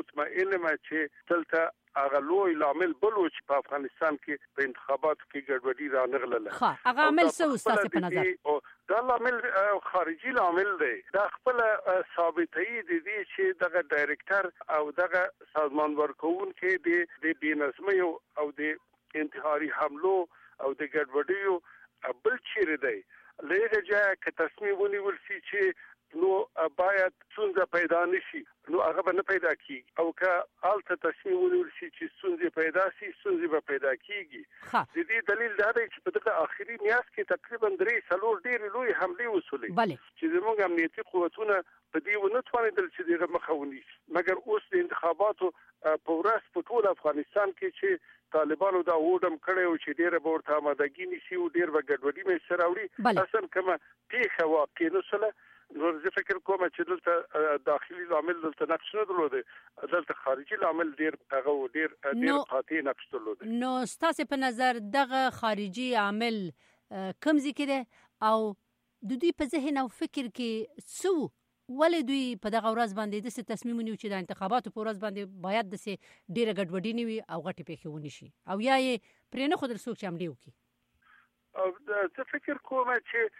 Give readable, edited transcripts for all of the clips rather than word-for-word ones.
مطمئن یم چې دلته هغه لوی لامل بل و چې په افغانستان کې په انتخاباتو کې ګډوډي رانغلله. هغه عامل څه ستاسو په نظر؟ دا لامل خارجي لامل دی. دا خپل ثابتوي د دې چې دغه ډایرکټر او دغه سازمان ورکوونکي د بېنظمۍ او د انتحاري حملو او د ګډوډیو بل چیرې دی. له هغه ځایه که تصمیم ونیول شي چې نو باید ستونزه پیدا نشي، نو هغه به نه پیدا کیږي، او که هلته تصمیم ونیول شي چې ستونزې پیدا شي، ستونزې به پیدا کیږي. د دې دلیل دا دی چې په دغه آخري میاشت کې تقریبا 3-4 ډېرې لوی حملې وسولې چې زموږ امنیتي قوتونه په دې ونه توانېدل چې دغه مخه ونیسي. مګر اوس د انتخاباتو په ورځ په ټول افغانستان کې چې طالبانو دا وډم کړی او چې ډېره به ورته آمادګي نیسي او ډېر به ګډوډي منځته راوړي، اصلا کومه پیښه واقع نه شوله. نو زه فکر کوم چې دلته داخلي لامل دلته نقش نه درلوده، دلته خارجي لامل ډېر قاطع نقش درلوده. نو ستاسو په نظر دغه خارجي عامل کوم ځای کې دی او د دوی په ذهن او فکر کې څه ولې دوی په دغه ورځ باندې داسې تصمیم ونیو چې د انتخاباتو په ورځ باندې باید داسې ډېره ګډوډي نه وي او غټې پیښې ونه شي، او یا یې پرې نه ښودل څوک چې حملې وکړي؟ زه فکر کوم چې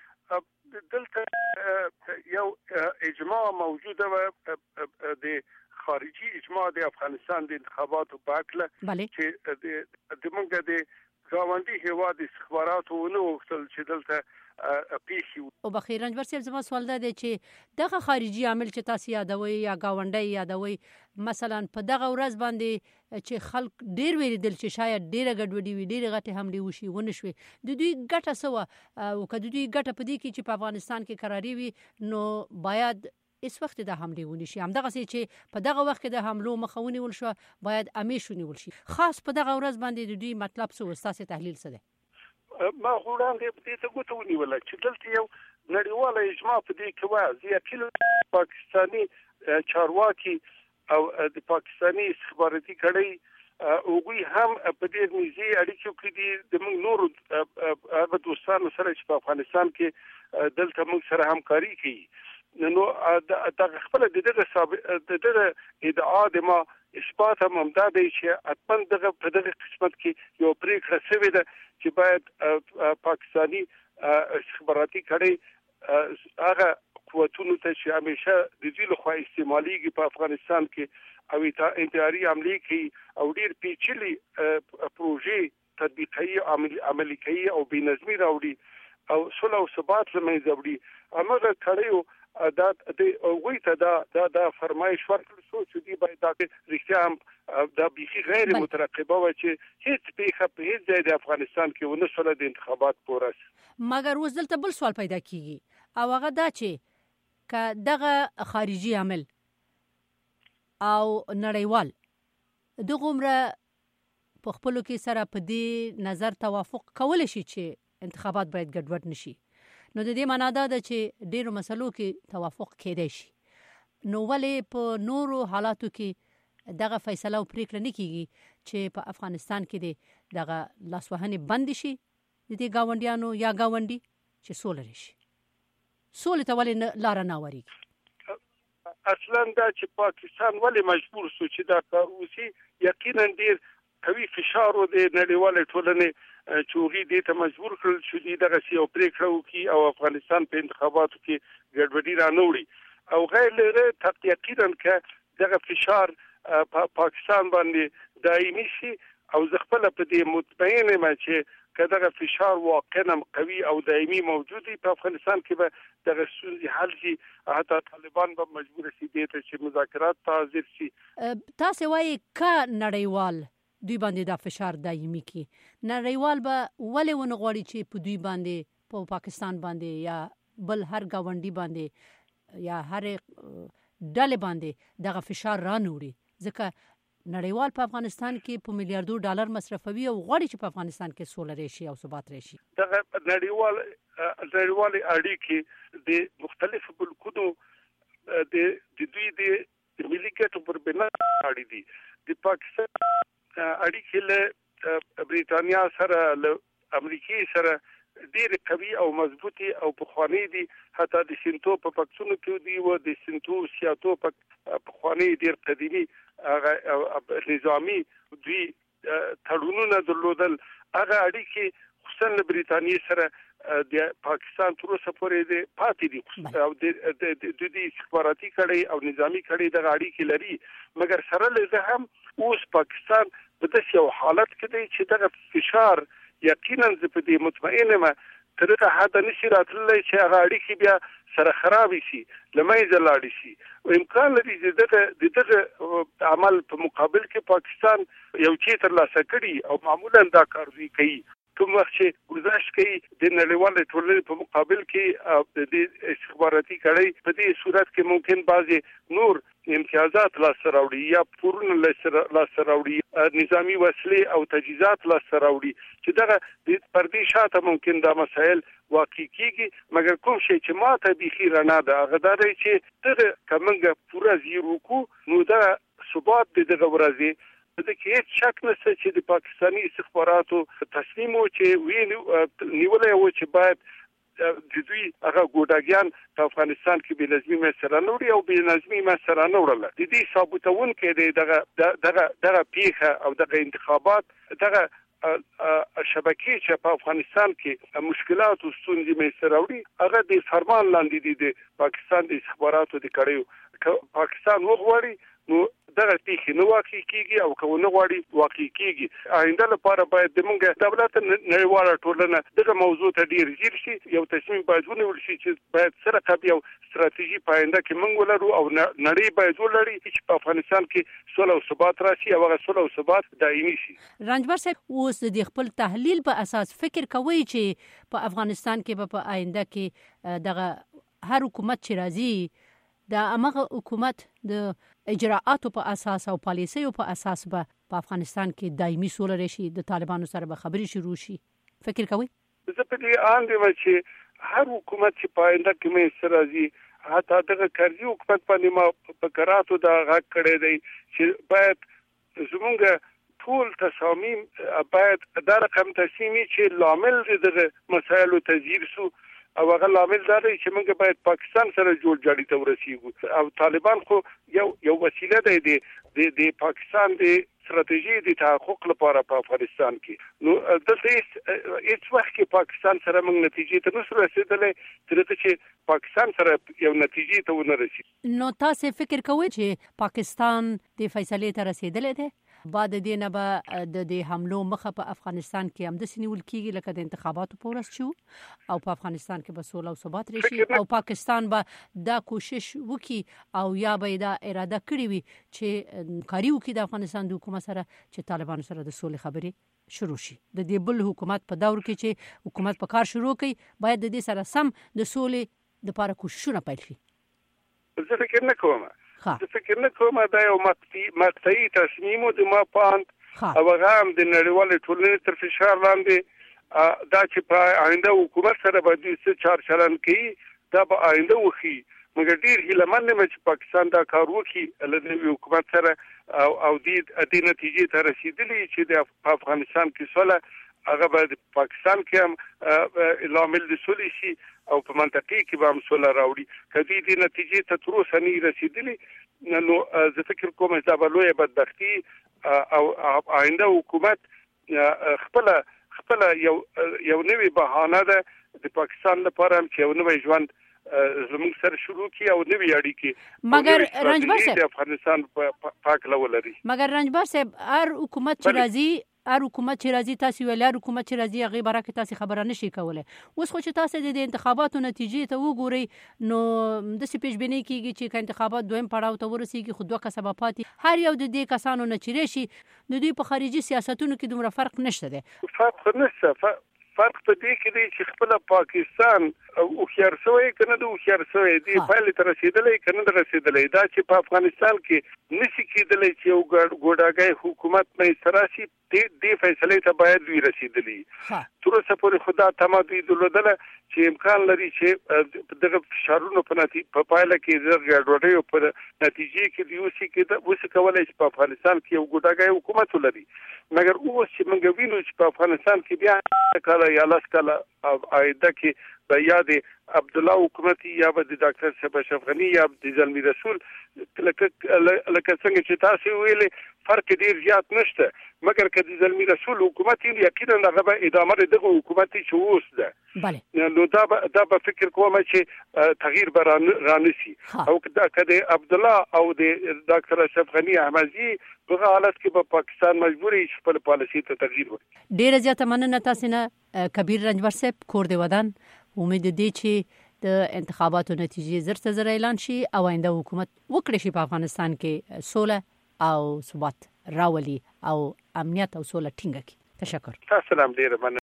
دلته یو اجماع موجوده و، د خارجي اجماع د افغانستان د انتخاباتو په اړه چې د موږ د ګاونډي هیواد استخباراتو ونه وغوښتل چې دلته پیښې. او بخیر رنجبر صاحب، زما سوال دا دی چې دغه خارجي عامل چې تاسو یادوي یا ګاونډی یادوي، مثلا په دغه ورځ باندې چې خلک ډېر ویریدل چې شاید ډېره ګډوډي وي، ډېرې غټې حملې وشي، ونه شوې، د دوی ګټه څه وه؟ او که د دوی ګټه په دې کې چې په افغانستان کې قراري وي، نو باید اس وخت د حملې ونشي. همدغسې چې په دغه وخت کې د حملو مخه ونیول شوه، باید همیش ونیول شي. خاص په دغه ورځ باندې د دوی مطلب څه و؟ ستاسې تحلیل څه دی؟ ما وړاندې په دې ته ګوته ونیوله چې دلته یو نړیواله اجماع په دې کې وه. زه یقینا پاکستاني چارواکي او د پاکستاني استخباراتي کړۍ هغوی هم په ډېر نږدې اړیکو کې دي د موږ نورو هغه دوستانو سره چې په افغانستان کې دلته موږ سره همکاري کوي. نو دغه خپل د دغه ادعا د ما اثبات هم دا دی چې حتما په دغه قسمت کې یو پرېکړه شوې ده چې باید پاکستاني استخباراتي کړۍ هغه قوتونو ته چې همیشه د دوی لخوا استعمالیږي په افغانستان کې او انتحاري حملې کوي او ډېر پیچلي پروژې تطبیقي عملي کوي او بېنظمي راوړي او صلح او ثبات له منځه وړي، همغه کړیو دا هغوی ته دا فرمایش ورکړل شو چې دوی باید دا رښتیا هم دا بیخي غیر مترقبه وه چې هیڅ پیښه په هیڅ ځای د افغانستان کې ونه شوله د انتخابات په ورځ. مګر اوس دلته بل سوال پیدا کیږي، او هغه دا چې که دغه خارجي عامل او نړیوال دغومره په خپلو کې سره په دې نظر توافق کولی شي چې انتخابات باید ګډوډ نشي، نو د دې معنا دا ده چې ډېرو مسلو کې توافق کېدای شي، نو ولې په نورو حالاتو کې دغه فیصله او پریکړه نه کیږي چې په افغانستان کې د دغه لاسوهنې بند شي د دې ګاونډیانو یا ګاونډي چې سوله راشي؟ سولې ته ولې لاره نه ورېږي؟ اصلا دا چې پاکستان ولې مجبور شو چې دا کار وشي، یقینا ډېر قوي فشار و د نړیوالې ټولنې چې هغوی دې ته مجبور کړل چې دوی دغسې یو پرېکړه وکړي او افغانستان په انتخاباتو کې ګډوډي رانه وړي، او غیر له یقینا که دغه فشار په پاکستان باندې دایمي شي، او زه خپله په دې مطمئن یم چې که دغه فشار واقعا قوي او دایمي موجود وي په افغانستان کې به دغه ستونزې حل شي، حتی طالبان به مجبور شي دې ته چې مذاکرات ته حاضر شي. تاسې وایي که نړیوال دوی باندې دا فشار دایمي کی، نړیوال به ولې ونه غواړي چې په دوی باندې په پاکستان باندې یا بل هر ګاونډي باندې یا هر ډلې باندې دغه فشار رانوړي؟ ځکه نړیوال په افغانستان کې په میلیاردو ډالر مصرفوي او غواړي چې په افغانستان کې سوله راشي او ثبات راشي. دغه نړیوال اړیکې د مختلفو ملکونو د دوی د ملي ګټو پر بنا اړې دي. د پاکستان اړیکې له بریتانیا سره، له امریکې سره ډېر قوي او مضبوطي او پخوانی دي حتی د سنتو په پکڅونو کې دی و د سنتو سیاتو په پخوانی ډېر قديمي نظامی دوی تړونونه درلودل. هغه اړیکې خصوصا له برېټانیا سره د پاکستان تر اوسه پورې د پاتې دي او د استخباراتي کړي او نظامی کړي د اړیکې لري. مګر سره له هم اوس پاکستان په داسې یو حالت کې دی چې دغه فشار یقینا زه په دې مطمئنه یم تر هغه حد نشي راتللی چې هغه اړیکې بیا سره خراب شي لمنځه لاړ شي او امکان لري چې دغه عمل په مقابل کې پاکستان یو چی ترلاسه کړي او معمولا دا کار دوی کوي. کوم وخت چې گزارش کوي د نړیوال ټولنې په مقابل کې د استخباراتي کړي په دې صورت کې ممکن بعضي نور امتیازات لاسته راوړي یا پورونه لاسته راوړي نظامی وسلې او تجهیزات لاسته راوړي چې دغه د پردي شاته ممکن دا مسائل واقع کیږي. مګر کوم شي چې ماته بيخي رڼا ده هغه دا دی چې دغه کومه پورا زیرو کو نو دا ثبات دغه ورځي د کې هیڅ شک نشته چې د پاکستاني استخباراتو تصمیم و چې نیولای و چې باید د دوی هغه ګوډاګیان په افغانستان کې بې نظمي مسره نوري او بې نظمي مسره نورله د دې ثابتون کې دغه پیښه او دغه انتخابات دغه شبکې چې په افغانستان کې مشکلات او ستونزې مسره وړي هغه د فرمان لاندې دي پاکستان د استخباراتو د کړیو پاکستان وغواړي نو دغه پیښه نو واقع کیږي او که نه غواړي واقع کیږي. آینده لپاره باید د موږ دولت نړیواله ټولنه دغه موضوع ته ډیر ځیر شي یو تصمیم باید ونیول شي چې باید سره قبل یو ستراتیژي پاینده کې موږ ولرو او نړۍ باید ولري چې په افغانستان کې صلح او ثبات راشي او هغه صلح او ثبات دایمي شي. رنجبر صاحب اوس د خپل تحلیل په اساس فکر کوي چې په افغانستان کې په آینده کې دغه هر حکومت چې راځي د امغه حکومت د اجراءاتو په اساس او پالیسیو په اساس په افغانستان کې دایمي سوله راشي د طالبانو سره به خبري شروع شي فکر کوي؟ زه په دې اند یم چې هر حکومت چې پاینده کې مې سره راځي حتی دغه کرزي حکومت باندې ما په کراتو دا غږ کړی دی چې باید زمونږ ټول تصامیم باید دا رقم تصمیمي چې لامل دغه مسایلو تذیر سو او هغه لامل دا دی چې موږ باید پاکستان سره جوړ جاړي ته ورسیږو او طالبان خو یو وسیله دی د پاکستان د ستراتیژي د تحقق لپاره په افغانستان کې نو دلته هیڅ وخت کې پاکستان سره موږ نتیجې ته نشو رسیدلای ترڅو چې پاکستان سره یو نتیجې ته ونه رسیږي. نو تاسو فکر کوئ چې پاکستان د فیصلې ته رسیدلې ده؟ بعد دې نه به د حملو مخه په افغانستان کې هم د سنیول کېږي لکه د انتخاباتو په ورځ شو او په افغانستان کې به سوله او ثبات راشي او پاکستان به دا کوشش وکړي او یا به دا اراده کړې وي چې کاری وکړي د افغانستان د حکومت سره چې طالبانو سره د سولې خبرې شروع شي. د دې بل حکومت په دور کې چې حکومت په کار شروع کړي باید د دې سره سم د سولې لپاره کوششونه پیل شي. زه فکر نه کوم دا یو مقطعي تصمیم د ما پاند او هغه هم د نړیوال ټولنې تر فشار لاندې دا چې په آینده حکومت سره به دوی څه چار چلن کوي دا به آینده وخی. مګر ډیر هیلمن یم چې پاکستان دا کار وکړي له حکومت سره او د نتیجې ته رسیدلی چې د افغانستان کې صلح هغه به پاکستان کې هم لامل د صلح شي او په منطقه کې به هم صلح راوړي. کدی د نتیجې ته تر اوسه نه رسیدلی نو زه فکر کوم چې دا به لویه بدبختي او آینده حکومت خپل یو نوې بهانه ده د پاکستان لپاره چې یو نوې ژوند زموږ سره شروع کی او نوې اړیکې مګر رنجبر صاحب د افغانستان پاک لول لري. مګر رنجبر صاحب هر حکومت چې راځي تاسو ویل هر حکومت چې راځي هغه برکه تاسو خبره نشي کولای. اوس خو چې تاسو د انتخاباتو نتیجې ته وګورئ نو د څه پیشبینی کیږي چې انتخابات دویم پړاو ته ورسیږي خو دوه کسبه پاتې هر یو د دې کسانو نه چیرې شي د دوی په خارجي سیاستونو کې دومره فرق نشته ده. فرق نشته فرق په دې کې دی چې خپل پاکستان او خيار سوی کنه د خيار سوی دی فایل تر رسیدلې کنه د رسیدلې دا چې په افغانستان کې نشي کېدلې چې یو ګوډاګي حکومت مې سراسي دې فیصلې ته باید وی رسیدلې تر اوسه پورې خدا تمامي دلودله چې امکان لري چې دغه فشارونو په پایله کې د ګډوډۍ په نتیجې کې د یوسي کې وسه کولای چې په افغانستان کې یو ګوډاګي حکومت ولري. مګر اوس چې موږ وینو چې په افغانستان کې بیا کال کاله یا لس کاله آینده کې به یا د عبدالله حکومت یا به د ډاکټر صاحب اشرف غنی یا د زلمی رسول لکه څنګه چې تاسو ویلې فرق ډیر زیات نشته مګر که د زلمی رسول حکومت یقینا هغه به ادامه دغه حکومت چې اوس ده بله نو دا به فکر کوم چې تغییر به رانسی او که د عبدالله او د ډاکټر اشرف غنی احمدی په حالت کې به پاکستان مجبوري خپل پالیسي ته تغییر ورکړي. ډیره زیاته مننه تاسو نه کبیر رنجبر صاحب کور دی ودان. امید دي چې د انتخاباتو نتیجې زر اعلان شي او آینده حکومت وکړي شي په افغانستان کې سوله او ثبات راولي او امنیت او سوله ټینګه کړي. تشکر. تاسو هم ډیره مننه.